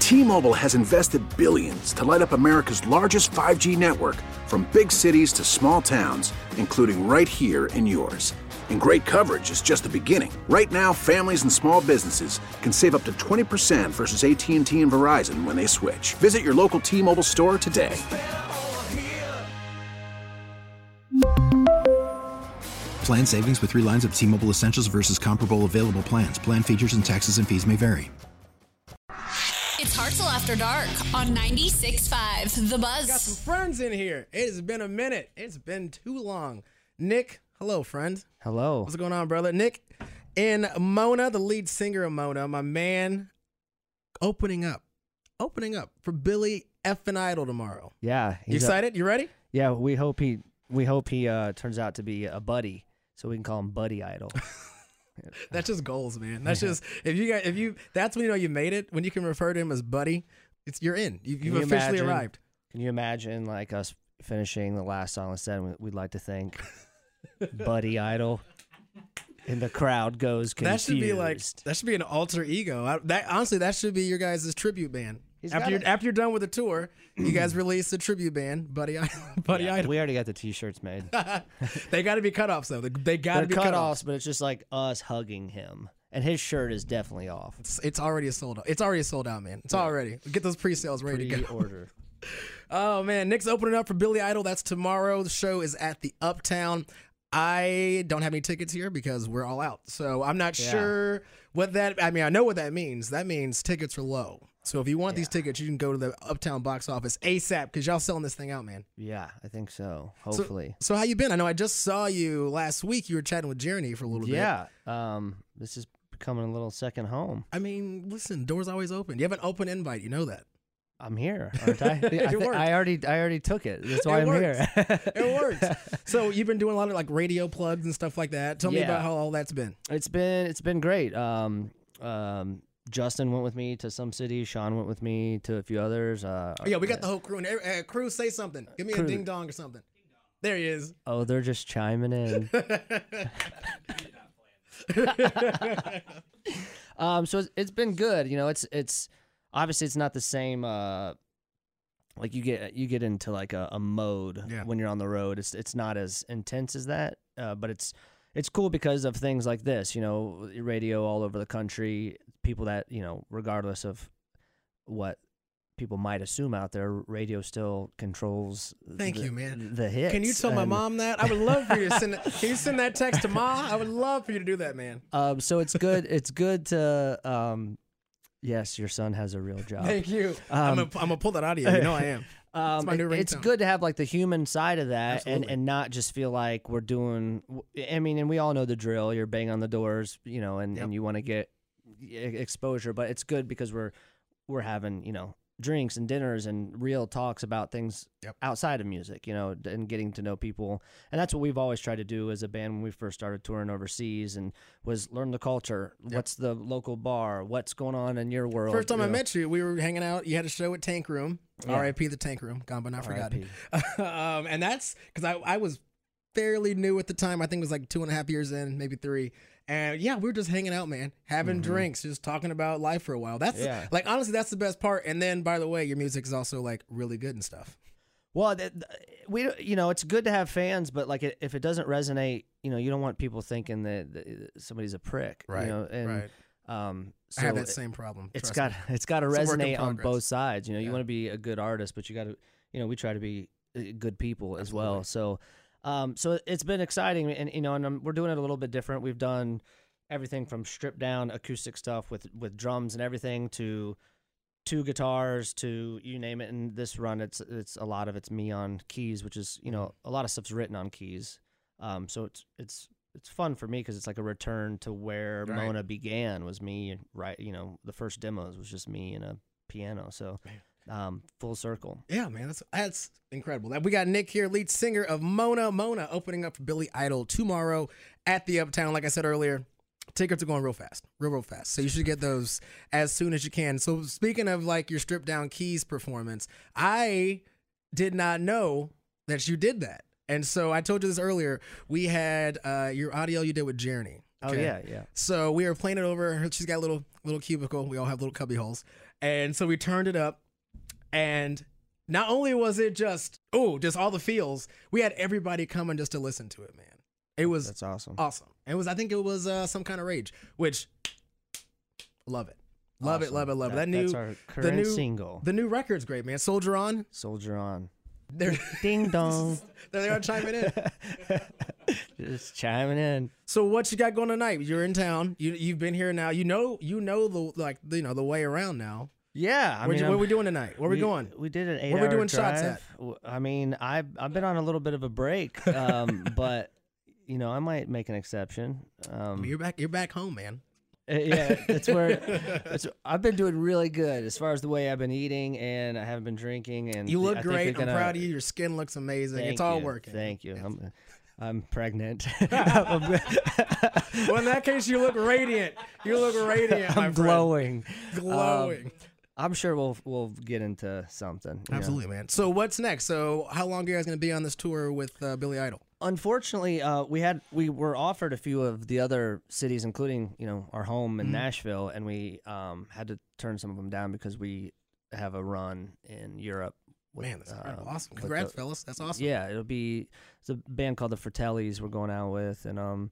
T-Mobile has invested billions to light up America's largest 5G network, from big cities to small towns, including right here in yours. And great coverage is just the beginning. Right now, families and small businesses can save up to 20% versus AT&T and Verizon when they switch. Visit your local T-Mobile store today. Plan savings with 3 lines of T-Mobile Essentials versus comparable available plans. Plan features and taxes and fees may vary. It's Hartzell After Dark on 96.5 The Buzz. Got some friends in here. It has been a minute. It's been too long. Nick, hello, friend. Hello. What's going on, brother? Nick and Mona, the lead singer of Mona, my man, opening up for Billy Effin' Idol tomorrow. Yeah. You excited? You ready? Yeah, we hope he turns out to be a buddy, so we can call him Buddy Idol. That's just goals, man. That's just if you that's when you know you made it. When you can refer to him as buddy, you're in. You've officially arrived. Can you imagine like us finishing the last song and said we'd like to thank Buddy Idol, and the crowd goes confused. That should be an alter ego. That should be your guys' tribute band. After you're done with the tour, you guys release the tribute band, Buddy Idol. We already got the T-shirts made. They got to be cutoffs though. They got to be cutoffs. But it's just like us hugging him, and his shirt is definitely off. It's already sold out. It's already sold out, man. It's already. Get those pre-sales ready to go. Order. Oh man, Nick's opening up for Billy Idol. That's tomorrow. The show is at the Uptown. I don't have any tickets here because we're all out. So I'm not sure what that. I mean, I know what that means. That means tickets are low. So if you want these tickets, you can go to the Uptown box office ASAP because y'all selling this thing out, man. Yeah, I think so. Hopefully. So how you been? I know I just saw you last week. You were chatting with Jeremy for a little bit. Yeah. This is becoming a little second home. I mean, listen, doors always open. You have an open invite. You know that. I'm here, aren't I? I already took it. That's why I'm here. It works. So you've been doing a lot of like radio plugs and stuff like that. Tell me about how all that's been. It's been great. Justin went with me to some cities. Sean went with me to a few others. We got the whole crew. And crew, say something. Give me a ding dong or something. There he is. Oh, they're just chiming in. So it's been good. You know, it's obviously it's not the same. Like you get into like a mode when you're on the road. It's not as intense as that, but it's cool because of things like this. You know, radio all over the country. People that regardless of what people might assume out there, radio still controls. Thank you, man. The hits. Can you tell my mom that? I would love for you to send. Can you send that text to Ma? I would love for you to do that, man. So it's good. It's good to. Yes, your son has a real job. Thank you. I'm gonna pull that audio. You know I am. It's my new ringtone. It's good to have like the human side of that, and not just feel like we're doing. I mean, and we all know the drill. You're banging on the doors, and you want to get exposure, but it's good because we're having drinks and dinners and real talks about things outside of music, and getting to know people. And that's what we've always tried to do as a band when we first started touring overseas, and was learn the culture. What's the local bar? What's going on in your world? First time I met you, we were hanging out. You had a show at Tank Room. R.I.P. the Tank Room. Gone but not forgotten. And that's because I was fairly new at the time. I think it was like 2.5 years in, maybe 3. And we were just hanging out, man, having drinks, just talking about life for a while. That's like, honestly, that's the best part. And then, by the way, your music is also like really good and stuff. Well, it's good to have fans, but like if it doesn't resonate, you don't want people thinking that somebody's a prick, right? Right. So I have that same problem. It's got to resonate on both sides. You want to be a good artist, but you got to, we try to be good people as well. So it's been exciting, and we're doing it a little bit different. We've done everything from stripped down acoustic stuff with drums and everything to 2 guitars to you name it. And this run, it's a lot of it's me on keys, which is a lot of stuff's written on keys. So it's fun for me because it's like a return to where Mona began, was me, right? The first demos was just me and a piano. So. Full circle. Yeah, man, that's incredible. We got Nick here, lead singer of Mona. Mona opening up for Billy Idol tomorrow at the Uptown. Like I said earlier, tickets are going real fast. So you should get those as soon as you can. So speaking of like your stripped down keys performance, I did not know that you did that. And so I told you this earlier. We had your audio you did with Jeremy. Oh yeah. So we were playing it over. She's got a little cubicle. We all have little cubby holes, and so we turned it up, and not only was it just all the feels, we had everybody coming just to listen to it, man. That's awesome. Awesome. I think it was Some Kind of Rage, which love it. Love it. That's our current single. The new record's great, man. Soldier On. They're ding dong. There they are chiming in. Just chiming in. So what you got going tonight? You're in town. You've been here now. You know the way around now. Yeah. What are we doing tonight? Where are we going? We did an 8-hour Where are we doing drive. shots at? I mean, I've been on a little bit of a break, but I might make an exception. You're back home, man. Yeah, I've been doing really good as far as the way I've been eating, and I haven't been drinking. And you look great. I'm proud of you. Your skin looks amazing. It's all working. Thank you. I'm pregnant. Well, in that case, you look radiant. I'm glowing. Glowing. I'm sure we'll get into something. Absolutely, man. So what's next? So how long are you guys going to be on this tour with Billy Idol? Unfortunately, we were offered a few of the other cities, including our home in Nashville, and we had to turn some of them down because we have a run in Europe. Man, that's awesome! Congrats, fellas. That's awesome. Yeah, it's a band called the Fratellis we're going out with, and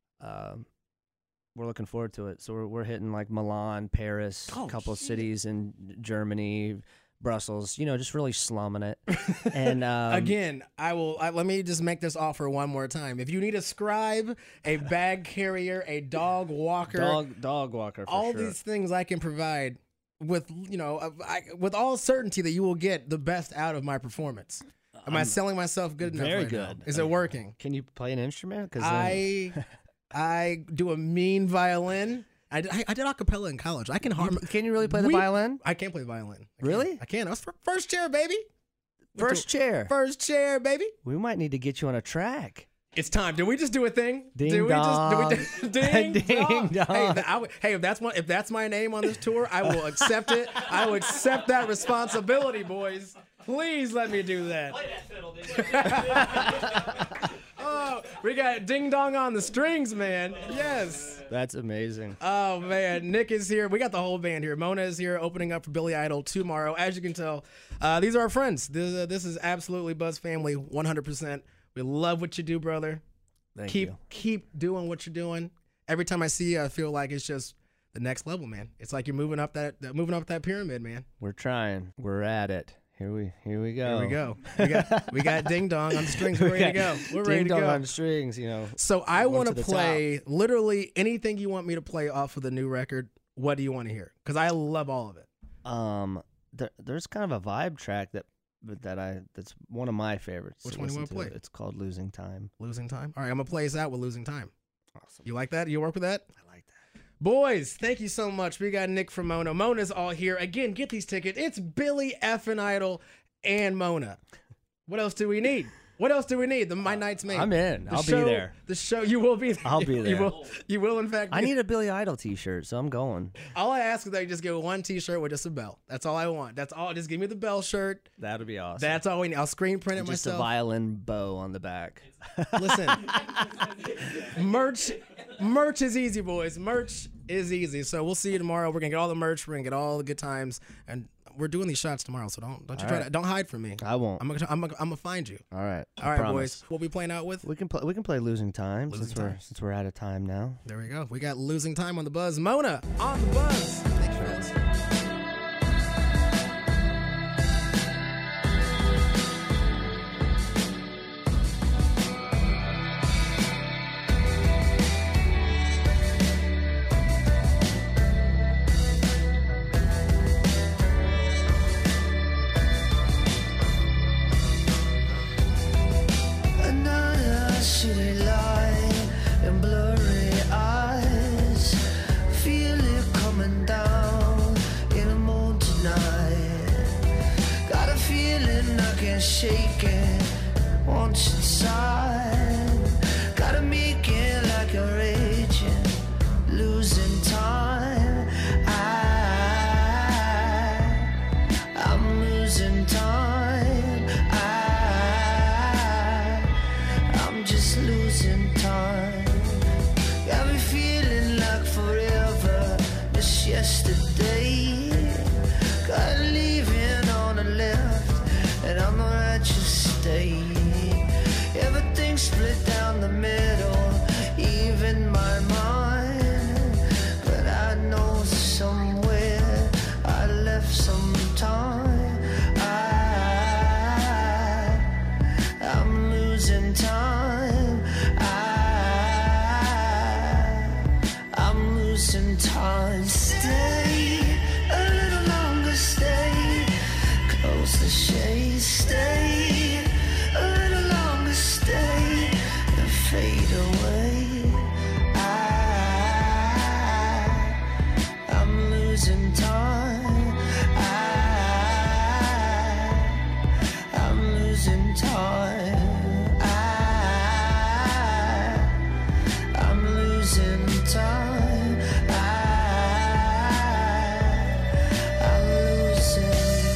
we're looking forward to it. So we're hitting like Milan, Paris, a couple of cities in Germany, Brussels, just really slumming it. And again, let me just make this offer one more time. If you need a scribe, a bag carrier, a dog walker, dog walker, all these things I can provide with with all certainty that you will get the best out of my performance. Am I selling myself good enough? Very good. Now? Is it working? Can you play an instrument? Because I do a mean violin. I did a cappella in college. I can Can you really play the violin? I can't play the violin. Really? I can. I was first chair, baby. First chair, baby. We might need to get you on a track. It's time. Did we just do a thing? Ding dong. Ding dong. Hey, if that's my name on this tour, I will accept it. I will accept that responsibility, boys. Please let me do that. Play that fiddle, dude. Oh, we got Ding Dong on the strings, man. Yes. That's amazing. Oh, man. Nick is here. We got the whole band here. Mona is here opening up for Billy Idol tomorrow. As you can tell, these are our friends. This is absolutely Buzz family, 100%. We love what you do, brother. Thank you. Keep doing what you're doing. Every time I see you, I feel like it's just the next level, man. It's like you're moving up that pyramid, man. We're trying. We're at it. Here we go. Here we go. We got Ding Dong on the strings. We're ready to go. We're ready to go. Ding Dong on the strings, So I want to play literally anything you want me to play off of the new record. What do you want to hear? Because I love all of it. There's kind of a vibe track that's one of my favorites. Which one do you want to play? It's called Losing Time. Losing Time? All right, I'm going to play us out with Losing Time. Awesome. You like that? You work with that? I like that. Boys, thank you so much. We got Nick from Mona. Mona's all here. Again, get these tickets. It's Billy effing Idol and Mona. What else do we need? My night's made. I'm in. I'll be there. The show, you will be there. I'll be there. You will in fact. I need a Billy Idol t-shirt, so I'm going. All I ask is that you just get one t-shirt with just a bell. That's all I want. That's all. Just give me the bell shirt. That'd be awesome. That's all we need. I'll screen print it just myself. Just a violin bow on the back. Listen, merch is easy, boys. Merch is easy. So we'll see you tomorrow. We're gonna get all the merch. We're gonna get all the good times, and we're doing these shots tomorrow. So don't hide from me. I won't. I'm gonna find you. All right. All right, boys. What we playing out with? We can play Losing Time since we're out of time now. There we go. We got Losing Time on the Buzz. Mona on the Buzz. Thanks, fellas. Shaking once inside, gotta make it like a raging, losing time. I'm losing time. I'm just losing time. Got me feeling split down the middle, even my mind. But I know somewhere I left some time. I'm losing time. I'm losing time. Stay a little longer, stay close the shade, stay a little longer, stay and fade away. I'm losing time. I'm losing time. I'm losing time. I'm losing.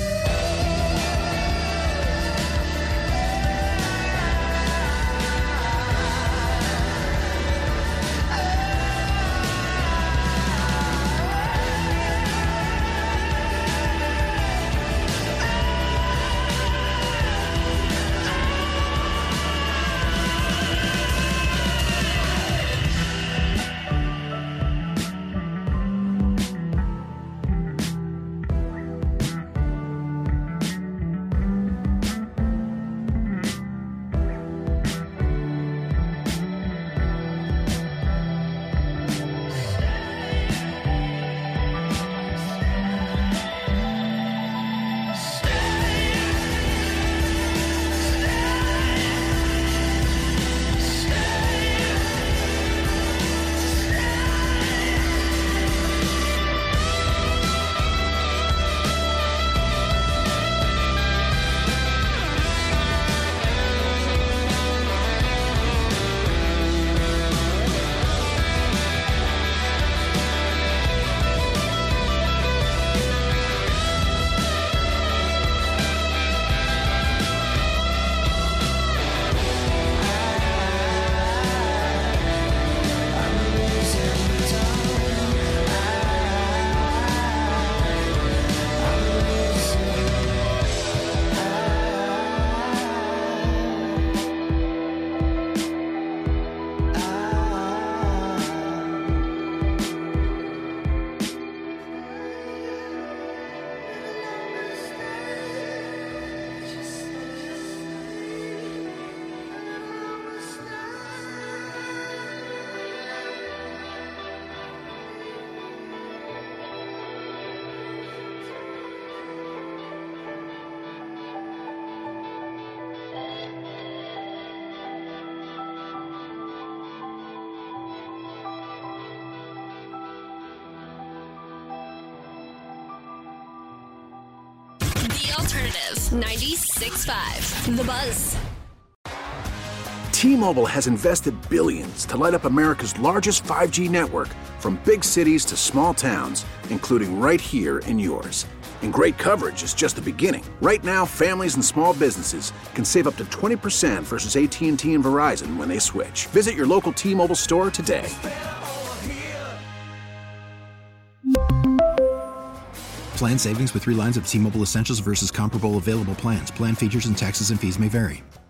Alternative 96.5. The Buzz. T-Mobile has invested billions to light up America's largest 5G network, from big cities to small towns, including right here in yours. And great coverage is just the beginning. Right now, families and small businesses can save up to 20% versus AT&T and Verizon when they switch. Visit your local T-Mobile store today. Plan savings with 3 lines of T-Mobile Essentials versus comparable available plans. Plan features and taxes and fees may vary.